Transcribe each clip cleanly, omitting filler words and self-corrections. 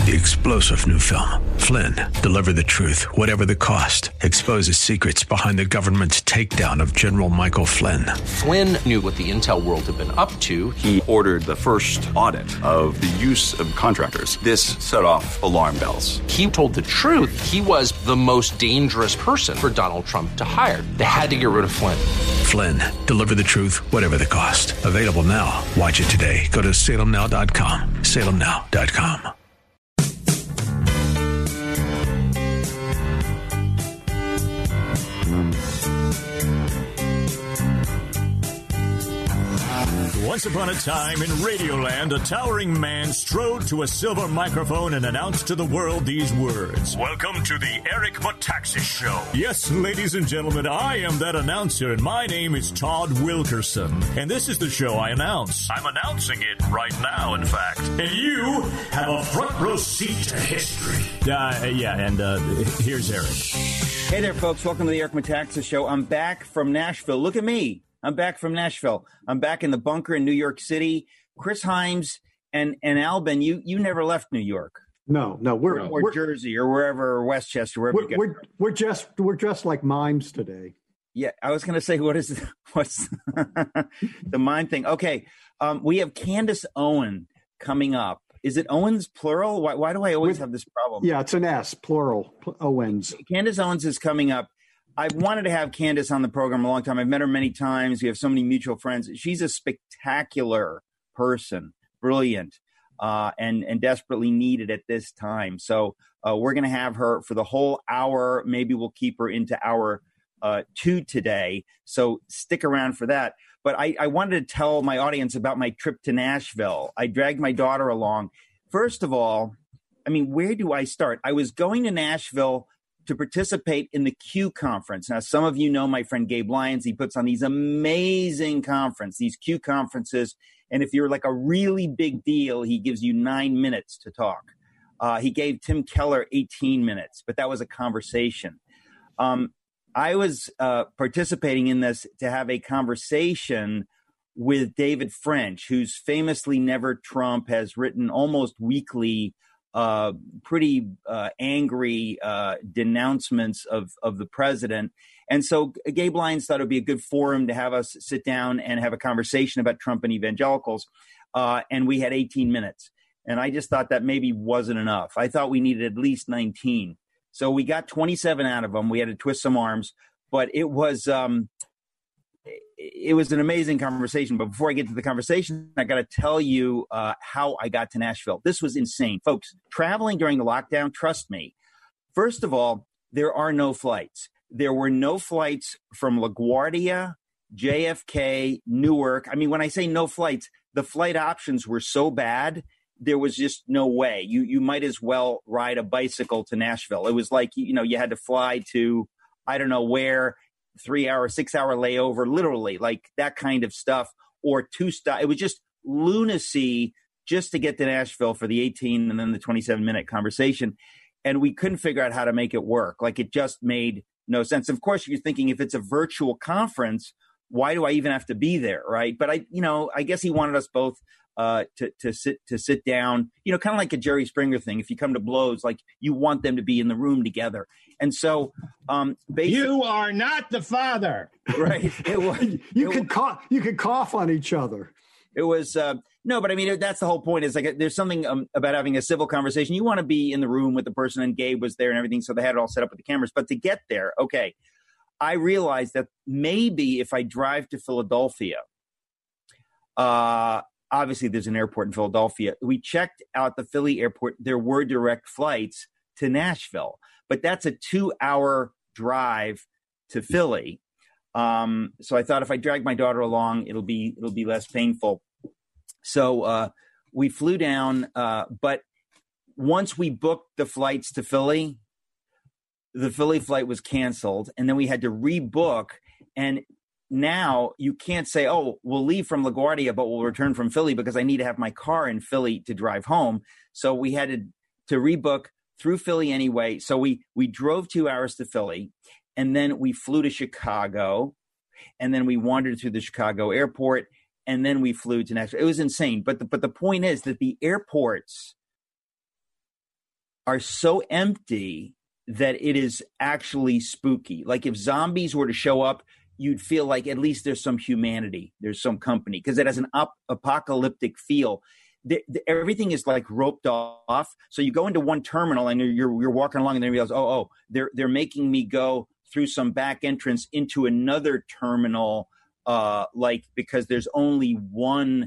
The explosive new film, Flynn, deliver the truth, whatever the cost, exposes secrets behind the government's takedown of General Michael Flynn. Flynn knew what the intel world had been up to. He ordered the first audit of the use of contractors. This set off alarm bells. He told the truth. He was the most dangerous person for Donald Trump to hire. They had to get rid of Flynn. Flynn, deliver the truth, whatever the cost. Available now. Watch it today. Go to salemnow.com. salemnow.com. Once upon a time in Radioland, a towering man strode to a silver microphone and announced to the world these words. Welcome to the Eric Metaxas Show. Yes, ladies and gentlemen, I am that announcer, and my name is Todd Wilkerson. And this is the show I announce. I'm announcing it right now, in fact. And you have a front row seat to history. Here's Eric. Hey there, folks. Welcome to the Eric Metaxas Show. I'm back from Nashville. Look at me. I'm back from Nashville. I'm back in the bunker in New York City. Chris Himes and Albin, you never left New York. No, we're Jersey or wherever, or Westchester, wherever you go. We're dressed like mimes today. Yeah, I was going to say, what's the mime thing? Okay, we have Candace Owen coming up. Is it Owens plural? Why do I always have this problem? Yeah, it's an S, plural, Owens. Candace Owens is coming up. I've wanted to have Candace on the program a long time. I've met her many times. We have so many mutual friends. She's a spectacular person, brilliant, and desperately needed at this time. So we're going to have her for the whole hour. Maybe we'll keep her into hour 2 today. So stick around for that. But I wanted to tell my audience about my trip to Nashville. I dragged my daughter along. First of all, I mean, where do I start? I was going to Nashville to participate in the Q conference. Now, some of you know my friend Gabe Lyons. He puts on these amazing these Q conferences. And if you're like a really big deal, he gives you 9 minutes to talk. He gave Tim Keller 18 minutes, but that was a conversation. I was participating in this to have a conversation with David French, who's famously Never Trump, has written almost weekly pretty angry denouncements of the president. And so Gabe Lyons thought it would be a good forum to have us sit down and have a conversation about Trump and evangelicals. And we had 18 minutes. And I just thought that maybe wasn't enough. I thought we needed at least 19. So we got 27 out of them. We had to twist some arms. But it was an amazing conversation. But before I get to the conversation, I got to tell you how I got to Nashville. This was insane. Folks, traveling during the lockdown, trust me. First of all, there are no flights. There were no flights from LaGuardia, JFK, Newark. I mean, when I say no flights, the flight options were so bad, there was just no way. You might as well ride a bicycle to Nashville. It was like, you had to fly to, I don't know where, 3-hour, 6-hour layover, literally like that kind of stuff, or 2 stop. It was just lunacy just to get to Nashville for the 18 and then the 27-minute conversation. And we couldn't figure out how to make it work. Like it just made no sense. Of course, you're thinking if it's a virtual conference, why do I even have to be there? Right. But I guess he wanted us both to sit down, kind of like a Jerry Springer thing. If you come to blows, like you want them to be in the room together. And so, you are not the father, right? You can cough on each other. It was no, but I mean that's the whole point. Is like there's something about having a civil conversation. You want to be in the room with the person, and Gabe was there and everything, so they had it all set up with the cameras. But to get there, okay, I realized that maybe if I drive to Philadelphia, obviously there's an airport in Philadelphia. We checked out the Philly airport. There were direct flights to Nashville, but that's a 2-hour drive to Philly. So I thought if I drag my daughter along, it'll be less painful. So we flew down, but once we booked the flights to Philly, the Philly flight was canceled, and then we had to rebook. And now you can't say, oh, we'll leave from LaGuardia, but we'll return from Philly because I need to have my car in Philly to drive home. So we had to rebook through Philly anyway. So we drove 2 hours to Philly, and then we flew to Chicago, and then we wandered through the Chicago airport, and then we flew to Nashville. It was insane. But the point is that the airports are so empty that it is actually spooky. Like if zombies were to show up, you'd feel like at least there's some humanity, there's some company, because it has an apocalyptic feel. Everything is like roped off. So you go into one terminal and you're walking along and then you realize, they're making me go through some back entrance into another terminal, because there's only one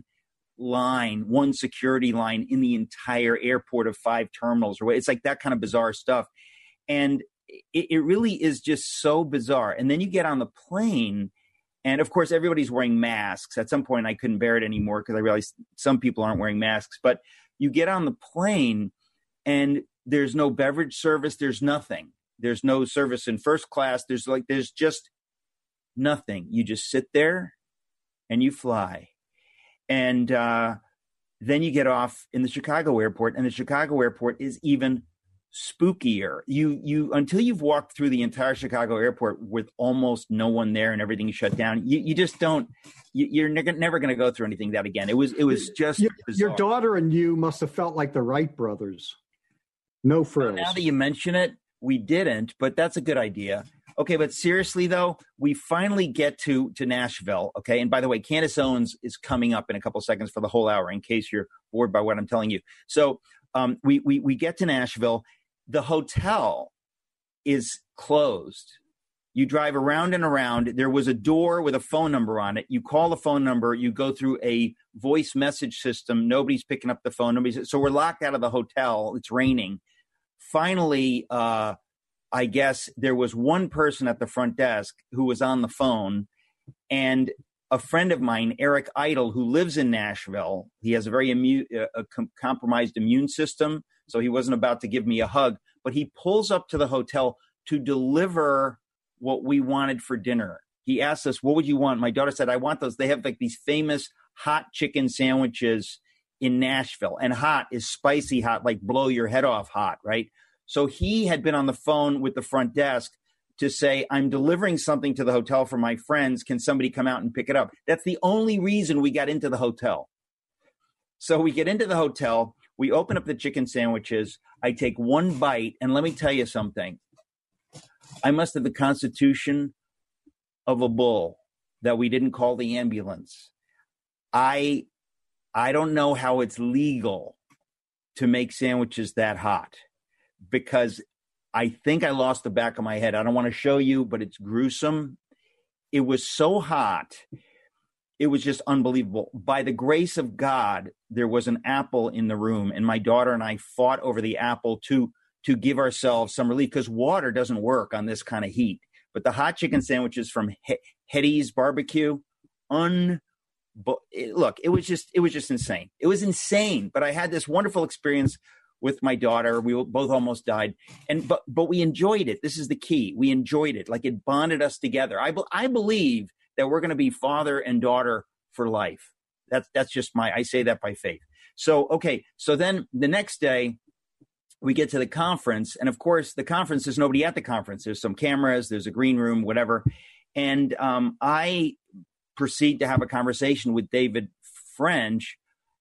security line in the entire airport of 5 terminals. Or it's like that kind of bizarre stuff. And it really is just so bizarre. And then you get on the plane, and of course, everybody's wearing masks. At some point, I couldn't bear it anymore because I realized some people aren't wearing masks. But you get on the plane, and there's no beverage service. There's nothing. There's no service in first class. There's just nothing. You just sit there, and you fly. And then you get off in the Chicago airport, and the Chicago airport is even spookier. You until you've walked through the entire Chicago airport with almost no one there and everything shut down, you just don't. You're never going to go through anything that again. It was just your daughter and you must have felt like the Wright brothers. No frills. Now that you mention it, we didn't, but that's a good idea. Okay, but seriously though, we finally get to Nashville. Okay, and by the way, Candace Owens is coming up in a couple seconds for the whole hour. In case you're bored by what I'm telling you, so we get to Nashville. The hotel is closed. You drive around and around. There was a door with a phone number on it. You call the phone number. You go through a voice message system. Nobody's picking up the phone. So we're locked out of the hotel. It's raining. Finally, I guess there was one person at the front desk who was on the phone, and a friend of mine, Eric Idle, who lives in Nashville. He has a very compromised immune system. So he wasn't about to give me a hug, but he pulls up to the hotel to deliver what we wanted for dinner. He asked us, what would you want? My daughter said, I want those. They have like these famous hot chicken sandwiches in Nashville. And hot is spicy hot, like blow your head off hot, right? So he had been on the phone with the front desk to say, I'm delivering something to the hotel for my friends. Can somebody come out and pick it up? That's the only reason we got into the hotel. So we get into the hotel. We open up the chicken sandwiches. I take one bite, and let me tell you something. I must have the constitution of a bull that we didn't call the ambulance. I don't know how it's legal to make sandwiches that hot, because I think I lost the back of my head. I don't want to show you, but it's gruesome. It was so hot. It was just unbelievable. By the grace of God, there was an apple in the room, and my daughter and I fought over the apple to give ourselves some relief, because water doesn't work on this kind of heat. But the hot chicken sandwiches from Hetty's Barbecue, look, it was just insane. It was insane. But I had this wonderful experience with my daughter. We both almost died, but we enjoyed it. This is the key. We enjoyed it. Like, it bonded us together. I believe that we're going to be father and daughter for life. That's just I say that by faith. So, okay. So then the next day we get to the conference, and of course the conference, there's nobody at the conference. There's some cameras, there's a green room, whatever. And I proceed to have a conversation with David French,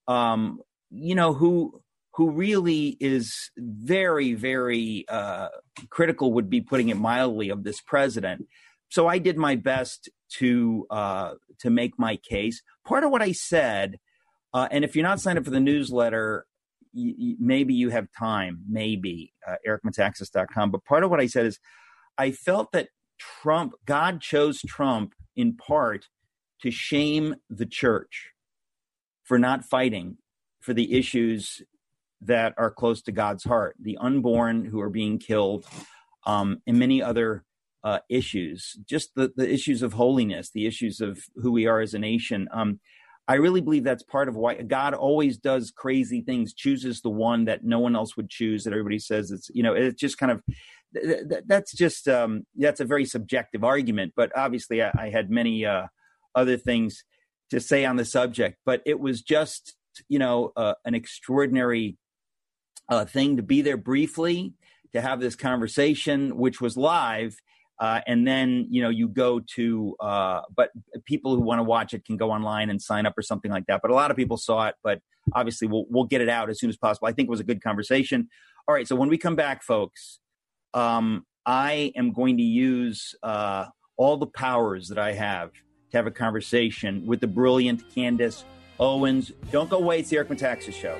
who really is very, very critical, would be putting it mildly, of this president. So I did my best to make my case. Part of what I said, and if you're not signed up for the newsletter, maybe you have time, ericmetaxas.com. But part of what I said is, I felt that God chose Trump in part to shame the church for not fighting for the issues that are close to God's heart, the unborn who are being killed, and many other issues, just the issues of holiness, the issues of who we are as a nation. I really believe that's part of why God always does crazy things, chooses the one that no one else would choose, that everybody says it's just kind of, that's a very subjective argument. But obviously I had many other things to say on the subject, but it was just, an extraordinary thing to be there briefly, to have this conversation, which was live. And then, you go to, but people who want to watch it can go online and sign up or something like that. But a lot of people saw it, but obviously we'll get it out as soon as possible. I think it was a good conversation. All right. So when we come back, folks, I am going to use all the powers that I have to have a conversation with the brilliant Candace Owens. Don't go away. It's the Eric Metaxas Show.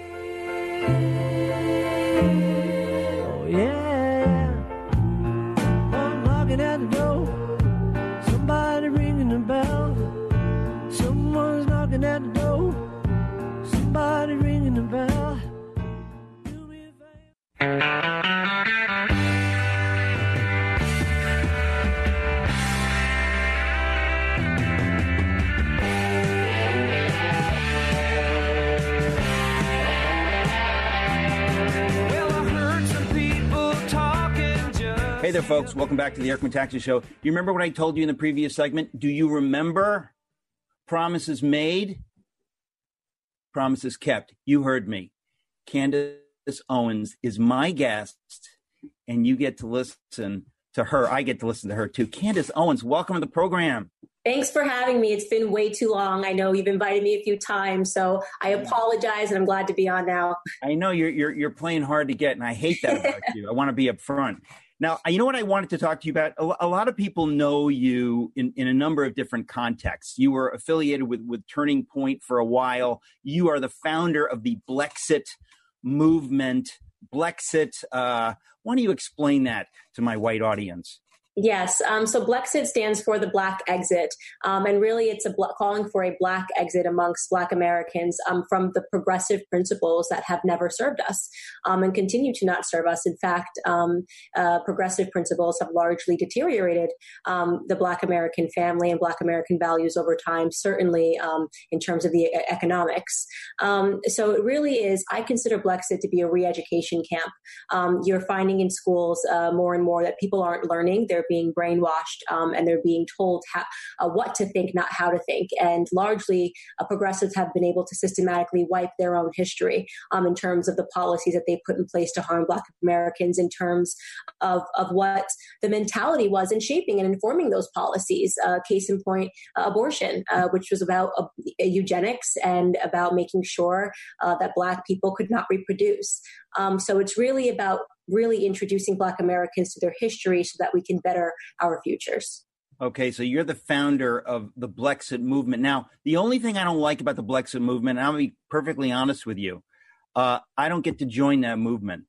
Oh, yeah. I'm knocking at the door. Somebody ringing the bell. Someone's knocking at the door. Somebody ringing the bell. Do me a favor. Hey there, folks. Welcome back to the Eric Metaxas Show. You remember what I told you in the previous segment? Do you remember? Promises made, promises kept. You heard me. Candace Owens is my guest, and you get to listen to her. I get to listen to her, too. Candace Owens, welcome to the program. Thanks for having me. It's been way too long. I know you've invited me a few times, so I apologize, and I'm glad to be on now. I know you're playing hard to get, and I hate that about you. I want to be upfront. Now, you know what I wanted to talk to you about? A lot of people know you in a number of different contexts. You were affiliated with Turning Point for a while. You are the founder of the Blexit movement. Blexit, why don't you explain that to my white audience? Yes. So Blexit stands for the Black Exit. And really it's calling for a Black exit amongst Black Americans from the progressive principles that have never served us and continue to not serve us. In fact, progressive principles have largely deteriorated the Black American family and Black American values over time, certainly in terms of the economics. So it really is, I consider Blexit to be a re-education camp. You're finding in schools more and more that people aren't learning. They're being brainwashed and they're being told what to think, not how to think. And largely, progressives have been able to systematically wipe their own history in terms of the policies that they put in place to harm Black Americans, in terms of what the mentality was in shaping and informing those policies. Case in point, abortion, which was about eugenics and about making sure that Black people could not reproduce. So it's really about really introducing Black Americans to their history so that we can better our futures. Okay, so you're the founder of the Blexit movement. Now, the only thing I don't like about the Blexit movement, and I'll be perfectly honest with you, I don't get to join that movement.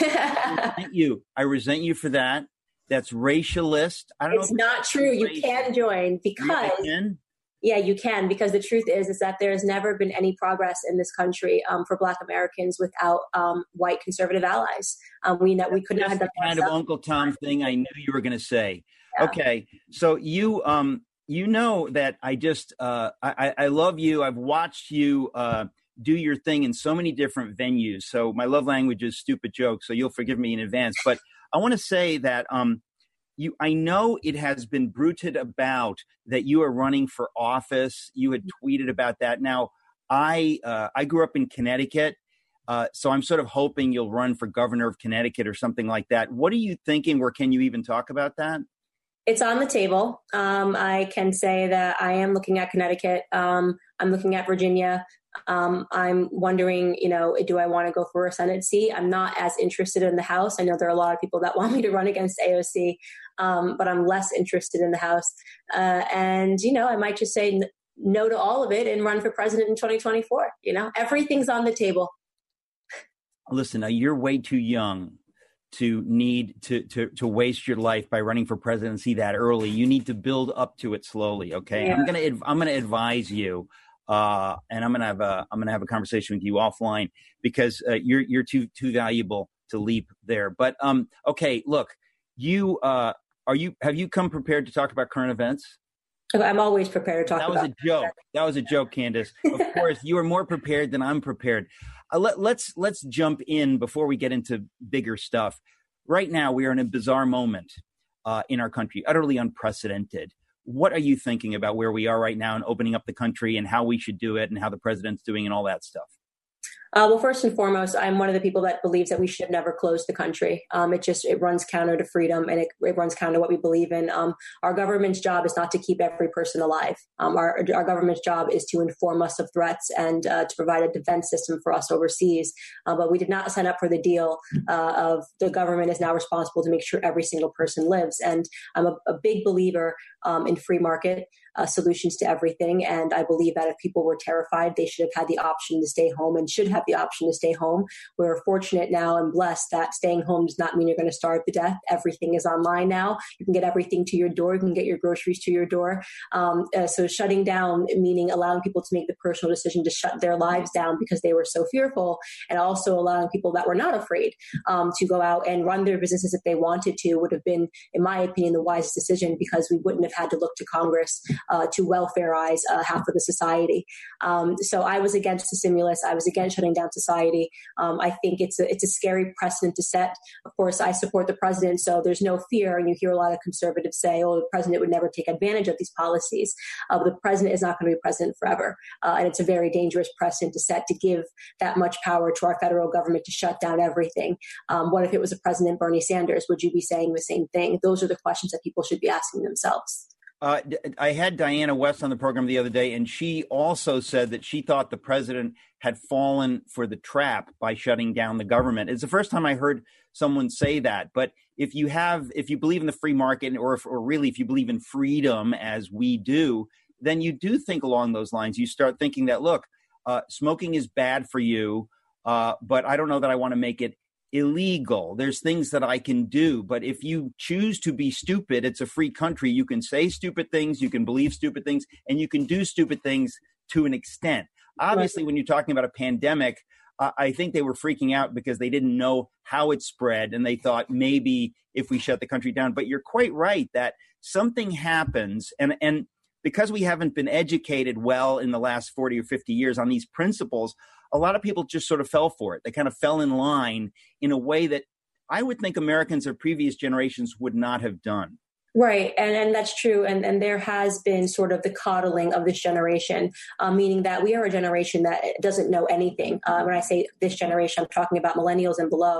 I resent you for that. That's racialist. I don't know. It's not true. You can join because... Yeah, you can, because the truth is that there has never been any progress in this country for Black Americans without white conservative allies. We could not have done the kind of Uncle Tom thing I knew you were going to say. Yeah. Okay, so you know that I just I love you. I've watched you do your thing in so many different venues. So my love language is stupid jokes, so you'll forgive me in advance. But I want to say that I know it has been bruited about that you are running for office. You had tweeted about that. Now, I grew up in Connecticut, so I'm sort of hoping you'll run for governor of Connecticut or something like that. What are you thinking, or can you even talk about that? It's on the table. I can say that I am looking at Connecticut. I'm looking at Virginia. I'm wondering, do I want to go for a Senate seat? I'm not as interested in the House. I know there are a lot of people that want me to run against AOC, but I'm less interested in the House. And I might just say no to all of it and run for president in 2024. Everything's on the table. Listen, now you're way too young to need to waste your life by running for presidency that early. You need to build up to it slowly. Okay. Yeah. I'm going to advise you. And I'm gonna have a conversation with you offline because you're too valuable to leap there. But okay, look, have you come prepared to talk about current events? I'm always prepared to talk about. That was a joke, Candace. Of course, you are more prepared than I'm prepared. Let's jump in before we get into bigger stuff. Right now, we are in a bizarre moment in our country, utterly unprecedented. What are you thinking about where we are right now and opening up the country and how we should do it and how the president's doing and all that stuff? Well, first and foremost, I'm one of the people that believes that we should have never closed the country. It runs counter to freedom, and it runs counter to what we believe in. Our government's job is not to keep every person alive. Our government's job is to inform us of threats and to provide a defense system for us overseas. But we did not sign up for the deal of the government is now responsible to make sure every single person lives. And I'm a big believer in free market solutions to everything. And I believe that if people were terrified, they should have had the option to stay home and should have the option to stay home. We're fortunate now and blessed that staying home does not mean you're going to starve to death. Everything is online now. You can get everything to your door. You can get your groceries to your door. So shutting down, meaning allowing people to make the personal decision to shut their lives down because they were so fearful, and also allowing people that were not afraid to go out and run their businesses if they wanted to, would have been, in my opinion, the wisest decision, because we wouldn't have had to look to Congress to welfareize half of the society. So I was against the stimulus. I was against shutting down society. I think it's a scary precedent to set. Of course, I support the president, so there's no fear. And you hear a lot of conservatives say, oh, the president would never take advantage of these policies. But the president is not going to be president forever. And it's a very dangerous precedent to set, to give that much power to our federal government to shut down everything. What if it was a President Bernie Sanders? Would you be saying the same thing? Those are the questions that people should be asking themselves. I had Diana West on the program the other day, and she also said that she thought the president had fallen for the trap by shutting down the government. It's the first time I heard someone say that. But if you believe in the free market, or really if you believe in freedom as we do, then you do think along those lines. You start thinking that, look, smoking is bad for you, but I don't know that I want to make it illegal. There's things that I can do, but if you choose to be stupid, it's a free country. You can say stupid things, you can believe stupid things, and you can do stupid things to an extent. Obviously, when you're talking about a pandemic, I think they were freaking out because they didn't know how it spread, and they thought maybe if we shut the country down. But you're quite right that something happens, and because we haven't been educated well in the last 40 or 50 years on these principles, a lot of people just sort of fell for it. They kind of fell in line in a way that I would think Americans of previous generations would not have done. Right. And that's true. And there has been sort of the coddling of this generation, meaning that we are a generation that doesn't know anything. When I say this generation, I'm talking about millennials and below.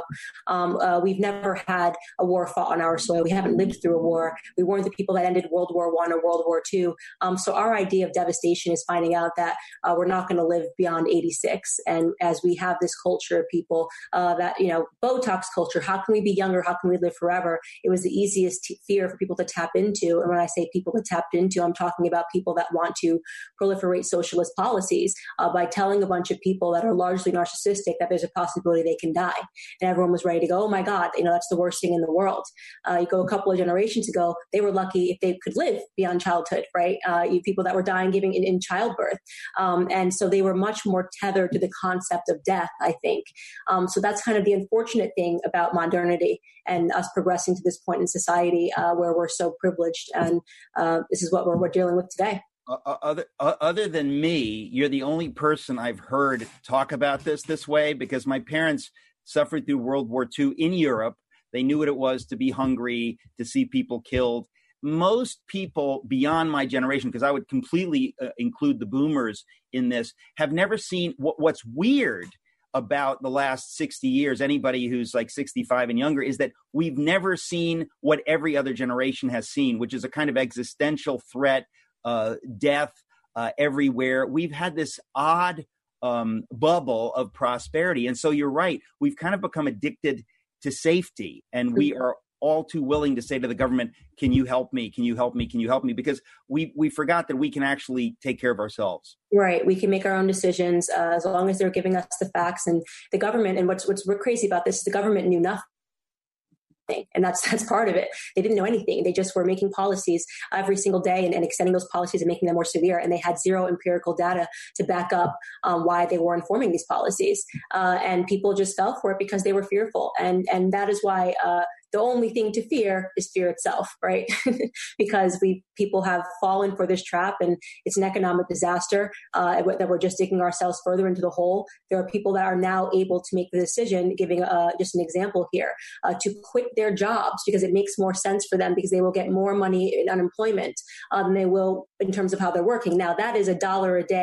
We've never had a war fought on our soil. We haven't lived through a war. We weren't the people that ended World War I or World War II. So our idea of devastation is finding out that we're not going to live beyond 86. And as we have this culture of people that, Botox culture, how can we be younger? How can we live forever? It was the easiest fear for people to tap into. And when I say people to tap into, I'm talking about people that want to proliferate socialist policies by telling a bunch of people that are largely narcissistic that there's a possibility they can die. And everyone was ready to go, oh my God, that's the worst thing in the world. You go a couple of generations ago, they were lucky if they could live beyond childhood, right? You people that were dying giving in childbirth. And so they were much more tethered to the concept of death, I think. So that's kind of the unfortunate thing about modernity and us progressing to this point in society where we're so privileged, and this is what we're dealing with today. Other than me, you're the only person I've heard talk about this way, because my parents suffered through World War II in Europe. They knew what it was to be hungry, to see people killed. Most people beyond my generation, because I would completely include the boomers in this, have never seen what's weird about the last 60 years, anybody who's like 65 and younger, is that we've never seen what every other generation has seen, which is a kind of existential threat, death everywhere. We've had this odd bubble of prosperity. And so you're right. We've kind of become addicted to safety, and we are all too willing to say to the government, can you help me? Can you help me? Can you help me? Because we forgot that we can actually take care of ourselves. Right. We can make our own decisions as long as they're giving us the facts. And the government, and what's crazy about this is the government knew nothing. And that's part of it. They didn't know anything. They just were making policies every single day and extending those policies and making them more severe. And they had zero empirical data to back up why they were informing these policies. And people just fell for it because they were fearful. And that is why the only thing to fear is fear itself, right? Because people have fallen for this trap, and it's an economic disaster that we're just digging ourselves further into the hole. There are people that are now able to make the decision, giving just an example here, to quit their jobs because it makes more sense for them, because they will get more money in unemployment than they will in terms of how they're working. Now, that is $1 a day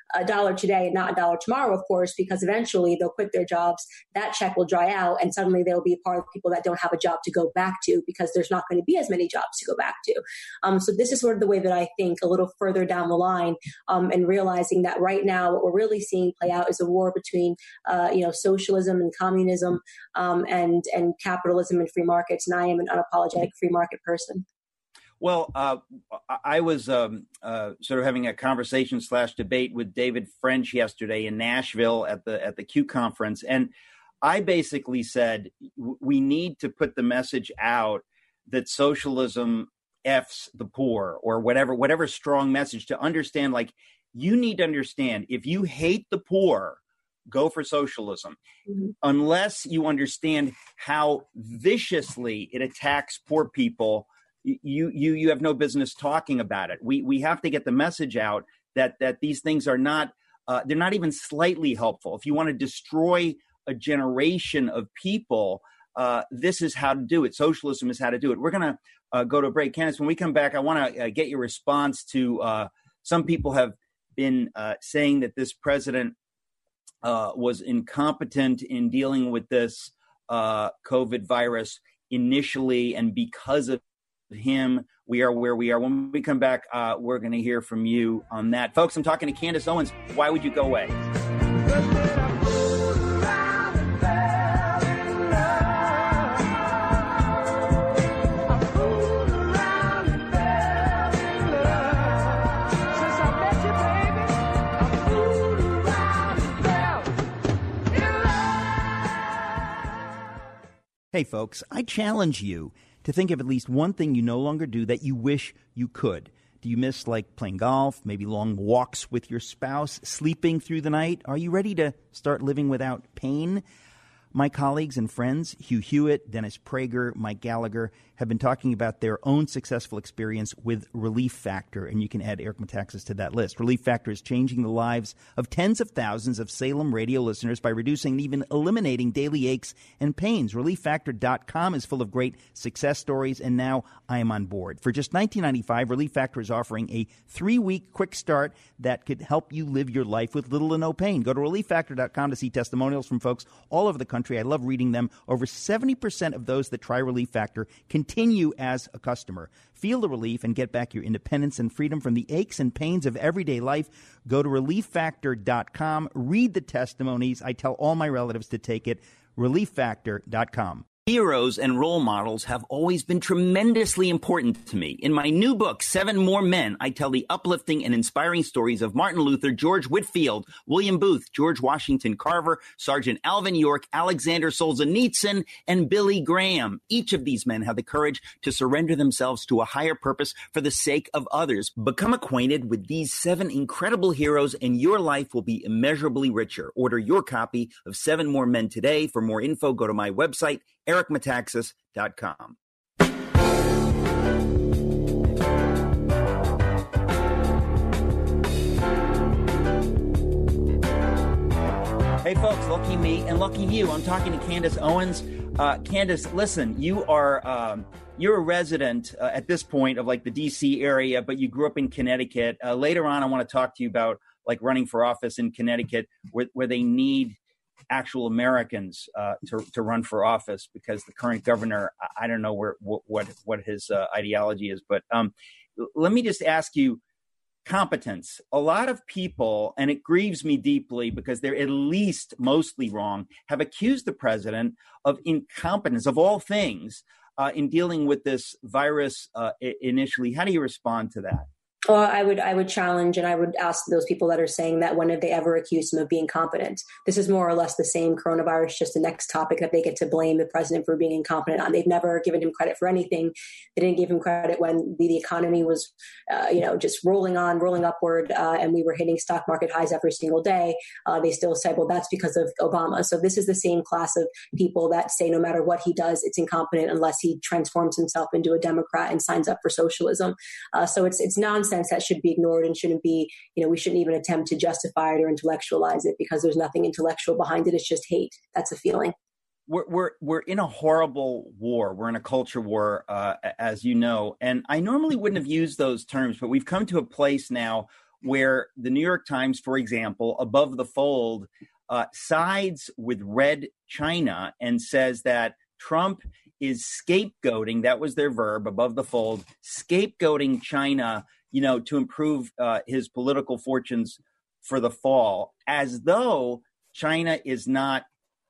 $1 today, not $1 tomorrow, of course, because eventually they'll quit their jobs. That check will dry out, and suddenly they'll be a part of people that don't have a job to go back to because there's not going to be as many jobs to go back to. So this is sort of the way that I think a little further down the line, and realizing that right now what we're really seeing play out is a war between, socialism and communism, and capitalism and free markets. And I am an unapologetic free market person. Well, I was sort of having a conversation / debate with David French yesterday in Nashville at the Q conference. And I basically said, we need to put the message out that socialism F's the poor, or whatever strong message, to understand, like, you need to understand, if you hate the poor, go for socialism. Mm-hmm. Unless you understand how viciously it attacks poor people, you have no business talking about it. We have to get the message out that these things are not, they're not even slightly helpful. If you want to destroy a generation of people, this is how to do it. Socialism is how to do it. We're going to go to a break. Candace, when we come back, I want to get your response to some people have been saying that this president was incompetent in dealing with this COVID virus initially, and because of him, we are where we are. When we come back, we're going to hear from you on that. Folks, I'm talking to Candace Owens. Why would you go away? Hey, folks, I challenge you to think of at least one thing you no longer do that you wish you could. Do you miss, like, playing golf, maybe long walks with your spouse, sleeping through the night? Are you ready to start living without pain? My colleagues and friends, Hugh Hewitt, Dennis Prager, Mike Gallagher, have been talking about their own successful experience with Relief Factor, and you can add Eric Metaxas to that list. Relief Factor is changing the lives of tens of thousands of Salem radio listeners by reducing and even eliminating daily aches and pains. ReliefFactor.com is full of great success stories, and now I am on board. For just $19.95, Relief Factor is offering a 3-week quick start that could help you live your life with little to no pain. Go to ReliefFactor.com to see testimonials from folks all over the country. I love reading them. Over 70% of those that try Relief Factor continue as a customer. Feel the relief and get back your independence and freedom from the aches and pains of everyday life. Go to ReliefFactor.com. Read the testimonies. I tell all my relatives to take it. ReliefFactor.com. Heroes and role models have always been tremendously important to me. In my new book, 7 More Men, I tell the uplifting and inspiring stories of Martin Luther, George Whitefield, William Booth, George Washington Carver, Sergeant Alvin York, Alexander Solzhenitsyn, and Billy Graham. Each of these men had the courage to surrender themselves to a higher purpose for the sake of others. Become acquainted with these 7 incredible heroes, and your life will be immeasurably richer. Order your copy of 7 More Men today. For more info, go to my website, ericmetaxas.com. Hey, folks, lucky me and lucky you. I'm talking to Candace Owens. Candace, listen, you're a resident at this point of, like, the D.C. area, but you grew up in Connecticut. Later on, I want to talk to you about, like, running for office in Connecticut, where they need actual Americans to run for office, because the current governor, I don't know what his ideology is. But let me just ask you, competence. A lot of people, and it grieves me deeply because they're at least mostly wrong, have accused the president of incompetence, of all things, in dealing with this virus initially. How do you respond to that? Well, I would challenge, and I would ask those people that are saying that, when have they ever accused him of being incompetent? This is more or less the same coronavirus, just the next topic that they get to blame the president for being incompetent on. They've never given him credit for anything. They didn't give him credit when the economy was, just rolling upward, and we were hitting stock market highs every single day. They still said, well, that's because of Obama. So this is the same class of people that say no matter what he does, it's incompetent unless he transforms himself into a Democrat and signs up for socialism. So it's nonsense that should be ignored and shouldn't be, we shouldn't even attempt to justify it or intellectualize it, because there's nothing intellectual behind it. It's just hate. That's a feeling. We're in a horrible war. We're in a culture war, as you know, and I normally wouldn't have used those terms, but we've come to a place now where the New York Times, for example, above the fold, sides with Red China and says that Trump is scapegoating, that was their verb, above the fold, scapegoating China, to improve his political fortunes for the fall, as though China is not,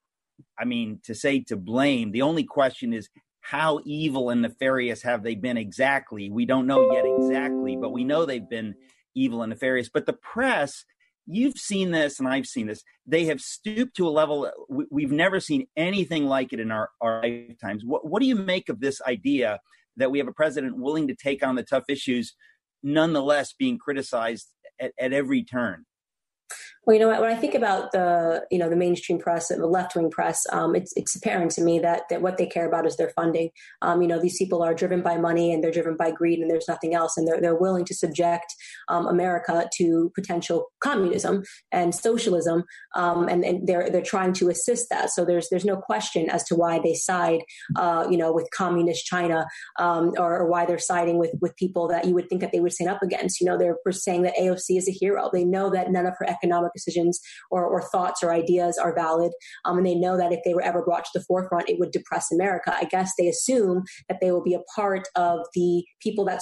to say to blame. The only question is, how evil and nefarious have they been exactly? We don't know yet exactly, but we know they've been evil and nefarious. But the press, you've seen this and I've seen this, they have stooped to a level we've never seen anything like it in our lifetimes. What do you make of this idea that we have a president willing to take on the tough issues, nonetheless being criticized at every turn? Well, when I think about the mainstream press, the left-wing press, it's apparent to me that what they care about is their funding. These people are driven by money and they're driven by greed, and there's nothing else. And they're willing to subject America to potential communism and socialism, and they're trying to assist that. So there's no question as to why they side, with communist China, or why they're siding with people that you would think that they would stand up against. They're saying that AOC is a hero. They know that none of her economic decisions or thoughts or ideas are valid. And they know that if they were ever brought to the forefront, it would depress America. I guess they assume that they will be a part of the people that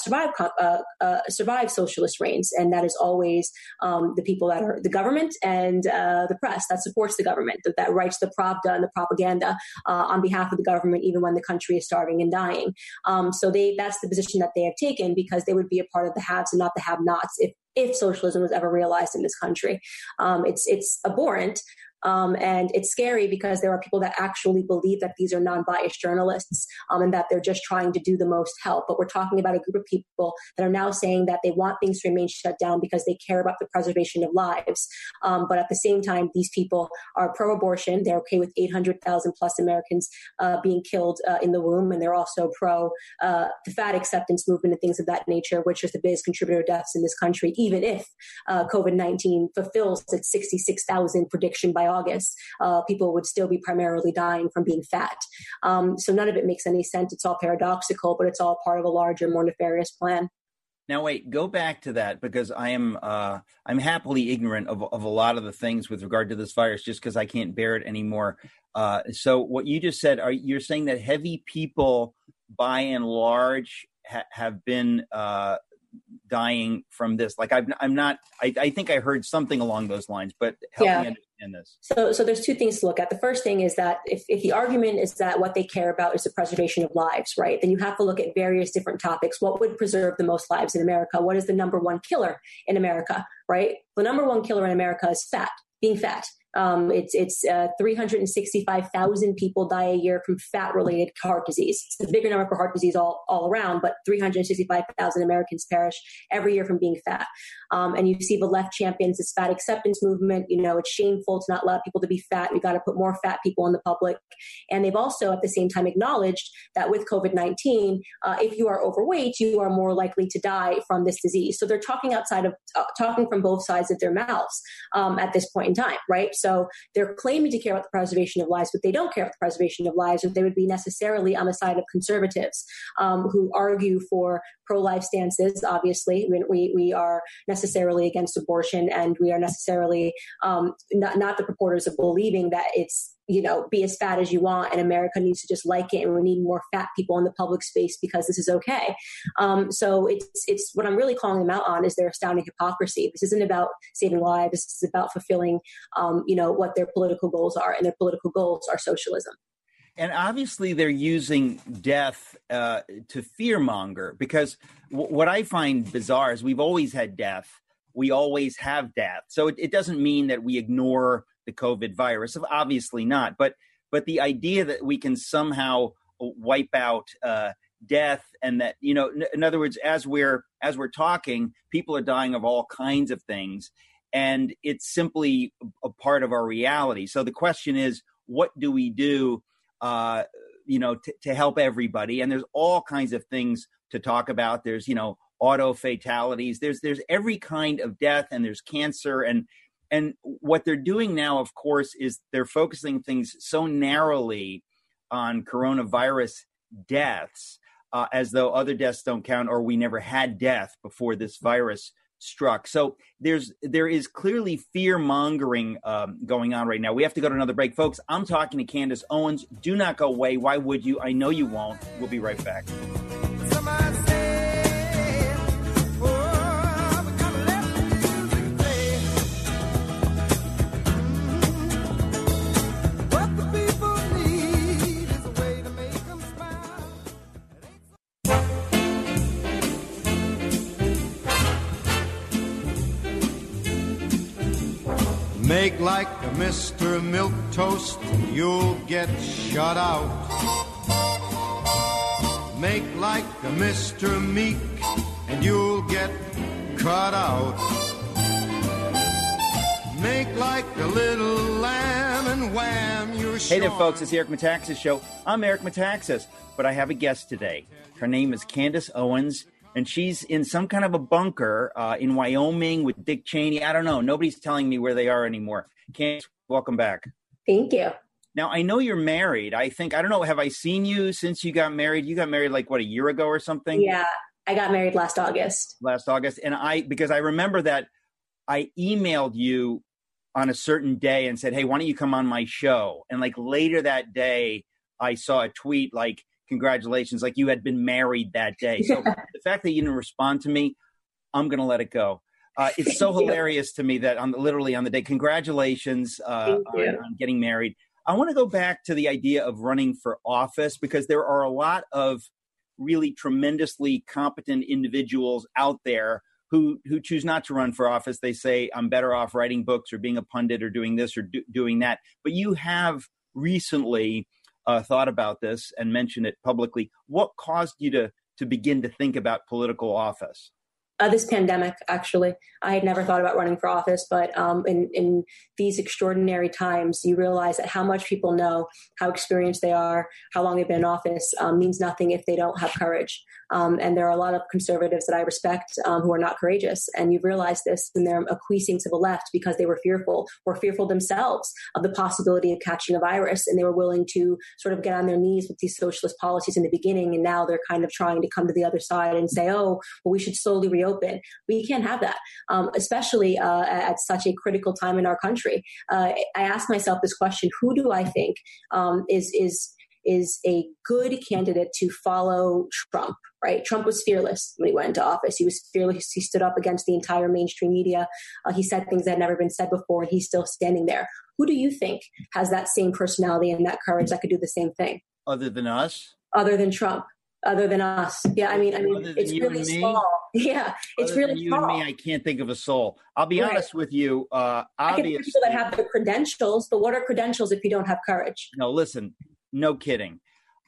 survive socialist reigns. And that is always the people that are the government and the press that supports the government, that writes the Pravda and the propaganda on behalf of the government, even when the country is starving and dying. So that's the position that they have taken, because they would be a part of the haves and not the have-nots if socialism was ever realized in this country. It's abhorrent. And it's scary because there are people that actually believe that these are non-biased journalists, and that they're just trying to do the most help. But we're talking about a group of people that are now saying that they want things to remain shut down because they care about the preservation of lives. But at the same time, these people are pro-abortion. They're okay with 800,000 plus Americans being killed in the womb. And they're also pro the fat acceptance movement and things of that nature, which is the biggest contributor to deaths in this country, even if COVID-19 fulfills its 66,000 prediction by August, people would still be primarily dying from being fat. So none of it makes any sense. It's all paradoxical, but it's all part of a larger, more nefarious plan. Now, wait, go back to that, because I'm happily ignorant of a lot of the things with regard to this virus, just because I can't bear it anymore. So what you just said, you're saying that heavy people, by and large, have been dying from this. Like I think I heard something along those lines, but help me understand this. So there's two things to look at. The first thing is that if the argument is that what they care about is the preservation of lives, right, then you have to look at various different topics. What would preserve the most lives in America? What is the number one killer in America, right? The number one killer in America is being fat. It's 365,000 people die a year from fat-related heart disease. It's a bigger number for heart disease all around, but 365,000 Americans perish every year from being fat. And you see the left champions this fat acceptance movement. It's shameful to not allow people to be fat. We've got to put more fat people in the public. And they've also at the same time acknowledged that with COVID-19, if you are overweight, you are more likely to die from this disease. So they're talking talking from both sides of their mouths at this point in time, right? So they're claiming to care about the preservation of lives, but they don't care about the preservation of lives, or they would be necessarily on the side of conservatives who argue for pro-life stances. Obviously, we are necessarily against abortion, and we are necessarily not the purporters of believing that it's, be as fat as you want and America needs to just like it and we need more fat people in the public space because this is okay. So it's what I'm really calling them out on is their astounding hypocrisy. This isn't about saving lives. This is about fulfilling, what their political goals are, and their political goals are socialism. And obviously they're using death to fearmonger, because what I find bizarre is we've always had death. We always have death. So it doesn't mean that we ignore the COVID virus, obviously not. But the idea that we can somehow wipe out death, and that, in other words, as we're talking, people are dying of all kinds of things, and it's simply a part of our reality. So the question is, what do we do, to help everybody? And there's all kinds of things to talk about. There's, auto fatalities. There's every kind of death, and there's cancer. And what they're doing now, of course, is they're focusing things so narrowly on coronavirus deaths, as though other deaths don't count, or we never had death before this virus struck. So there is clearly fear mongering going on right now. We have to go to another break, folks. I'm talking to Candace Owens. Do not go away. Why would you? I know you won't. We'll be right back. Make like a Mr. Milquetoast, you'll get shut out. Make like a Mr. Meek, and you'll get cut out. Make like a little lamb and wham, you're Hey there, folks. It's the Eric Metaxas Show. I'm Eric Metaxas, but I have a guest today. Her name is Candace Owens. And she's in some kind of a bunker in Wyoming with Dick Cheney. I don't know. Nobody's telling me where they are anymore. Candace, welcome back. Thank you. Now, I know you're married. I don't know. Have I seen you since you got married? You got married like, what, a year ago or something? Yeah, I got married last August. And because I remember that I emailed you on a certain day and said, hey, why don't you come on my show? And like later that day, I saw a tweet like, congratulations, like you had been married that day. So the fact that you didn't respond to me, I'm going to let it go. It's so hilarious to me that literally on the day, congratulations on getting married. I want to go back to the idea of running for office because there are a lot of really tremendously competent individuals out there who choose not to run for office. They say, I'm better off writing books or being a pundit or doing this or doing that. But you have recently thought about this and mentioned it publicly. What caused you to begin to think about political office? This pandemic, actually. I had never thought about running for office, but in these extraordinary times, you realize that how much people know, how experienced they are, how long they've been in office means nothing if they don't have courage. And there are a lot of conservatives that I respect who are not courageous. And you've realized this, and they're acquiescing to the left because they were fearful themselves of the possibility of catching a virus. And they were willing to sort of get on their knees with these socialist policies in the beginning. And now they're kind of trying to come to the other side and say, oh, well, we should slowly reopen. We can't have that, especially at such a critical time in our country. I asked myself this question: who do I think is a good candidate to follow Trump? Right? Trump was fearless when he went into office. He was fearless. He stood up against the entire mainstream media. He said things that had never been said before, and he's still standing there. Who do you think has that same personality and that courage that could do the same thing? Other than us? Other than Trump? Other than us? Yeah, I mean, it's really small. Yeah, it's Other really than you small. and me, I can't think of a soul. I'll be honest with you. I can think of Obviously, people that have the credentials, but what are credentials if you don't have courage? no, listen, no kidding.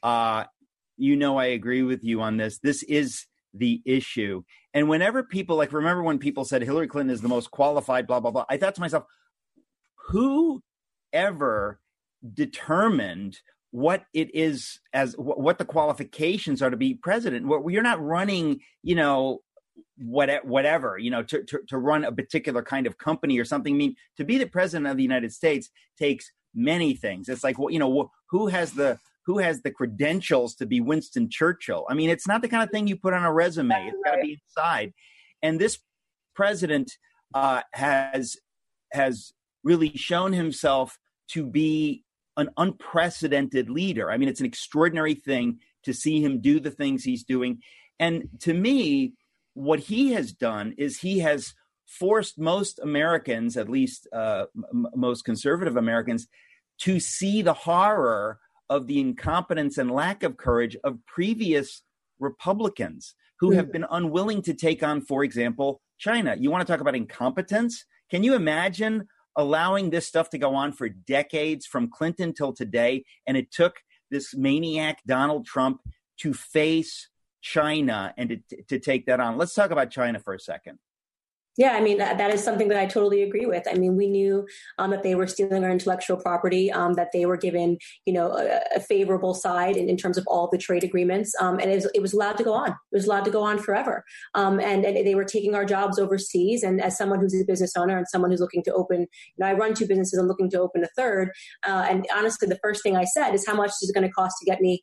I agree with you on this. This is the issue. And whenever people remember when people said Hillary Clinton is the most qualified, blah, blah, blah, I thought to myself, who ever determined what it is as what the qualifications are to be president? You're not running, whatever, to run a particular kind of company or something. I mean, to be the president of the United States takes many things. It's like, who has the credentials to be Winston Churchill? I mean, it's not the kind of thing you put on a resume. It's got to be inside. And this president has really shown himself to be an unprecedented leader. I mean, it's an extraordinary thing to see him do the things he's doing. And to me, what he has done is he has forced most Americans, at least most conservative Americans, to see the horror of the incompetence and lack of courage of previous Republicans who have been unwilling to take on, for example, China. You want to talk about incompetence? Can you imagine allowing this stuff to go on for decades from Clinton till today? And it took this maniac Donald Trump to face China and to take that on. Let's talk about China for a second. Yeah, I mean, that is something that I totally agree with. I mean, we knew that they were stealing our intellectual property, that they were given, a favorable side in terms of all the trade agreements. And it was allowed to go on. It was allowed to go on forever. And they were taking our jobs overseas. And as someone who's a business owner and someone who's looking to open, I run 2 businesses, I'm looking to open a third. And honestly, the first thing I said is, how much is it going to cost to get me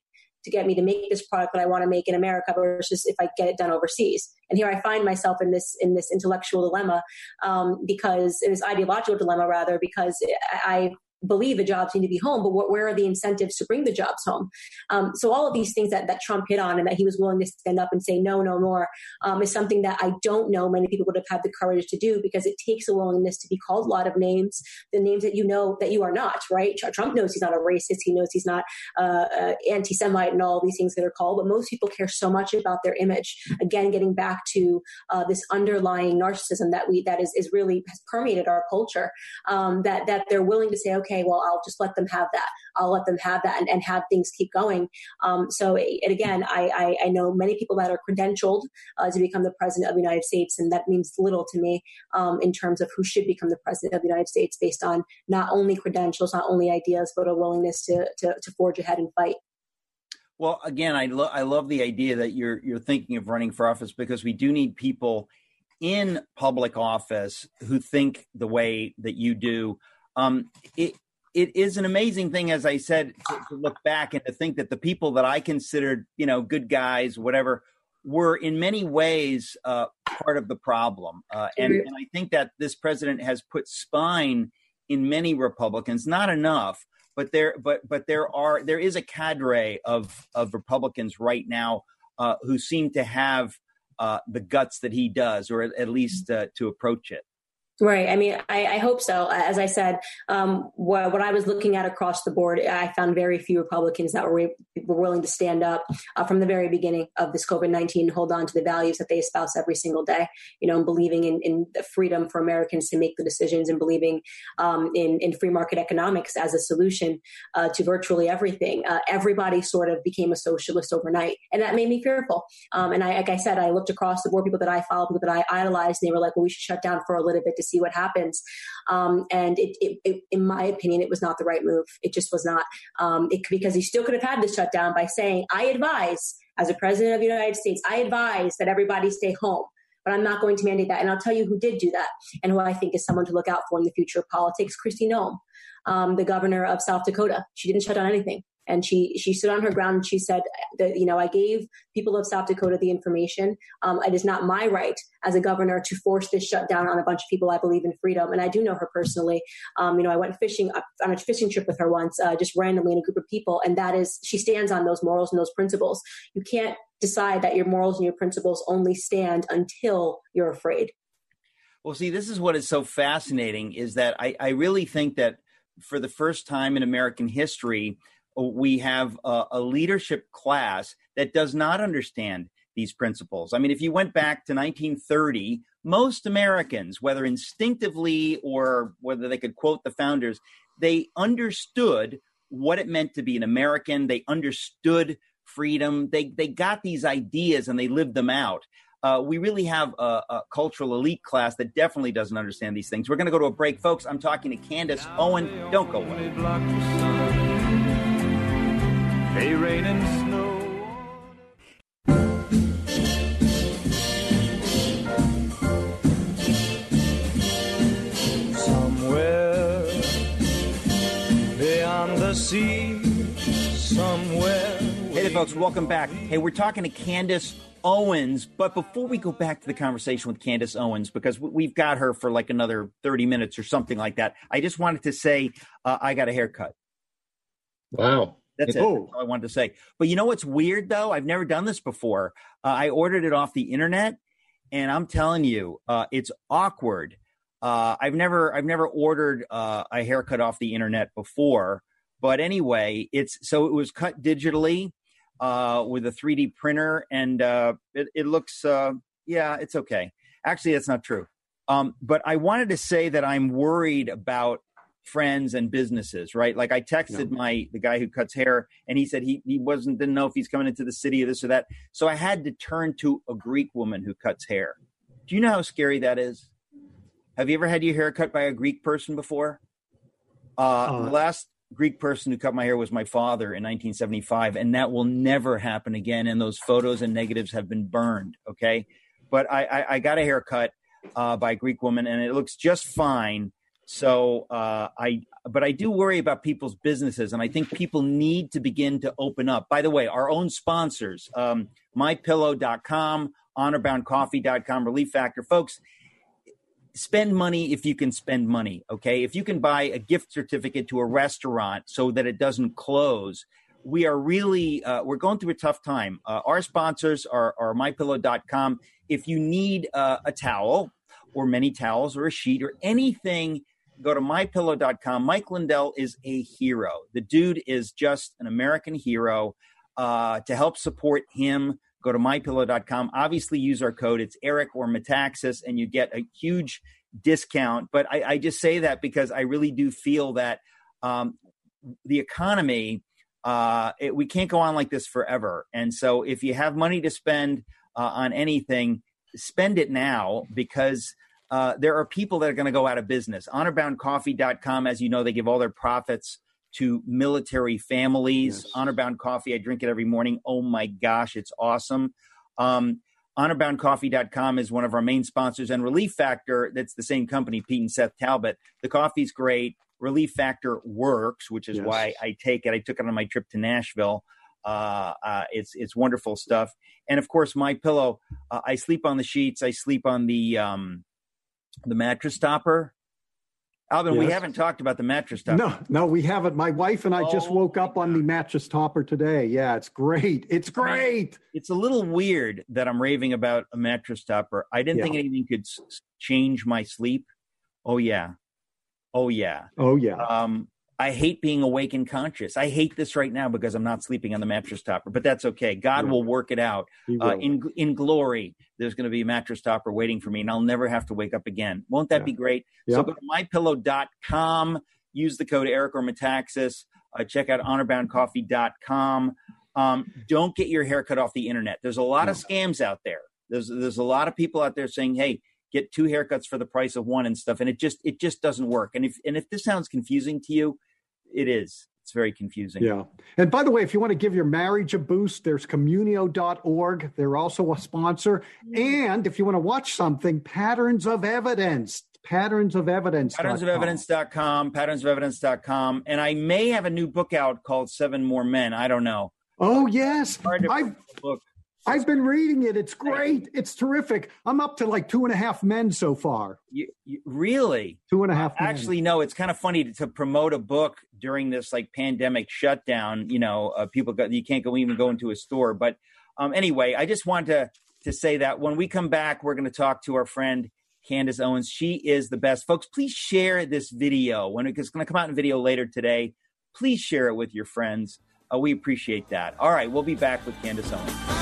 to get me to make this product that I want to make in America versus if I get it done overseas. And here I find myself in this intellectual dilemma, because in this ideological dilemma, rather, because I believe the jobs need to be home, but where are the incentives to bring the jobs home? So all of these things that Trump hit on and that he was willing to stand up and say no more is something that I don't know many people would have had the courage to do, because it takes a willingness to be called a lot of names, the names that you know that you are not, right? Trump knows he's not a racist. He knows he's not anti-Semite and all these things that are called, but most people care so much about their image. Again, getting back to this underlying narcissism that is really has permeated our culture, that they're willing to say, okay, well, I'll just let them have that. I'll let them have that and have things keep going. So again, I know many people that are credentialed to become the president of the United States, and that means little to me in terms of who should become the president of the United States based on not only credentials, not only ideas, but a willingness to forge ahead and fight. Well, again, I love the idea that you're thinking of running for office, because we do need people in public office who think the way that you do. It is an amazing thing, as I said, to look back and to think that the people that I considered, good guys, whatever, were in many ways part of the problem. And I think that this president has put spine in many Republicans, not enough, but there is a cadre of Republicans right now who seem to have the guts that he does, or at least to approach it. Right. I mean, I hope so. As I said, what I was looking at across the board, I found very few Republicans that were willing to stand up from the very beginning of this COVID-19 and hold on to the values that they espouse every single day, and believing in the freedom for Americans to make the decisions, and believing in free market economics as a solution to virtually everything. Everybody sort of became a socialist overnight, and that made me fearful. And like I said, I looked across the board, people that I follow, people that I idolized, and they were like, well, we should shut down for a little bit to see what happens. And it, in my opinion, it was not the right move. It just was not. Because he still could have had this shut down by saying, I advise, as a president of the United States, I advise that everybody stay home, but I'm not going to mandate that. And I'll tell you who did do that, and who I think is someone to look out for in the future of politics: Kristi Noem, the governor of South Dakota. She didn't shut down anything. And she stood on her ground, and she said that, I gave people of South Dakota the information. It is not my right as a governor to force this shutdown on a bunch of people. I believe in freedom. And I do know her personally. I went fishing on a fishing trip with her once, just randomly in a group of people. And that is, she stands on those morals and those principles. You can't decide that your morals and your principles only stand until you're afraid. Well, see, this is what is so fascinating, is that I really think that for the first time in American history, we have a leadership class that does not understand these principles. I mean, if you went back to 1930, most Americans, whether instinctively or whether they could quote the founders, they understood what it meant to be an American. They understood freedom. They got these ideas and they lived them out. We really have a cultural elite class that definitely doesn't understand these things. We're going to go to a break, folks. I'm talking to Candace Owen. Don't go away. Hey, rain and snow. Somewhere beyond the sea, somewhere. Hey there, folks. Welcome back. Hey, we're talking to Candace Owens. But before we go back to the conversation with Candace Owens, because we've got her for like another 30 minutes or something like that, I just wanted to say I got a haircut. Wow. That's it. That's all I wanted to say. But you know what's weird, though? I've never done this before. I ordered it off the internet, and I'm telling you, it's awkward. I've never ordered a haircut off the internet before. But anyway, it was cut digitally with a 3D printer, and it looks, it's okay. Actually, that's not true. But I wanted to say that I'm worried about friends and businesses, right? Like I texted the guy who cuts hair, and he said he didn't know if he's coming into the city or this or that. So I had to turn to a Greek woman who cuts hair. Do you know how scary that is? Have you ever had your hair cut by a Greek person before? The last Greek person who cut my hair was my father in 1975, and that will never happen again. And those photos and negatives have been burned. Okay. But I got a haircut by a Greek woman, and it looks just fine. So but I do worry about people's businesses, and I think people need to begin to open up. By the way, our own sponsors, MyPillow.com, HonorBoundCoffee.com, Relief Factor. Folks, spend money if you can spend money, okay? If you can buy a gift certificate to a restaurant so that it doesn't close, we are really, we're going through a tough time. Our sponsors are MyPillow.com. If you need a towel or many towels or a sheet or anything, go to MyPillow.com. Mike Lindell is a hero. The dude is just an American hero. To help support him, go to MyPillow.com. Obviously, use our code. It's Eric or Metaxas, and you get a huge discount. But I just say that because I really do feel that the economy, we can't go on like this forever. And so if you have money to spend on anything, spend it now, because there are people that are going to go out of business. HonorBoundCoffee.com, as you know, they give all their profits to military families. Yes. HonorBound Coffee, I drink it every morning. Oh my gosh, it's awesome. HonorBoundCoffee.com is one of our main sponsors, and Relief Factor, that's the same company, Pete and Seth Talbot. The coffee's great. Relief Factor works, which is why I take it. I took it on my trip to Nashville. It's wonderful stuff. And of course, My Pillow. I sleep on the sheets. I sleep on the mattress topper. Alvin, we haven't talked about the mattress topper. No, we haven't. My wife and I just woke up on the mattress topper today. Yeah, it's great. It's great. It's a little weird that I'm raving about a mattress topper. I didn't think anything could change my sleep. Oh, yeah. I hate being awake and conscious. I hate this right now because I'm not sleeping on the mattress topper, but that's okay. God will work it out. In glory, there's going to be a mattress topper waiting for me, and I'll never have to wake up again. Won't that be great? Yep. So go to MyPillow.com, use the code Eric or Metaxas, check out HonorBoundCoffee.com. Don't get your hair cut off the internet. There's a lot of scams out there. There's a lot of people out there saying, hey, get 2 haircuts for the price of 1 and stuff. And it just doesn't work. And if this sounds confusing to you, it is. It's very confusing. Yeah. And by the way, if you want to give your marriage a boost, there's communio.org. They're also a sponsor. And if you want to watch something, Patterns of Evidence. Patternsofevidence.com. And I may have a new book out called 7 More Men. I don't know. Oh, yes. I've been reading it. It's great. It's terrific. I'm up to like 2.5 men so far. You really? 2.5 men. Actually, no, it's kind of funny to promote a book during this like pandemic shutdown. You know, you can't even go into a store. But anyway, I just wanted to say that when we come back, we're going to talk to our friend Candace Owens. She is the best. Folks, please share this video. It's going to come out in video later today. Please share it with your friends. We appreciate that. All right, we'll be back with Candace Owens.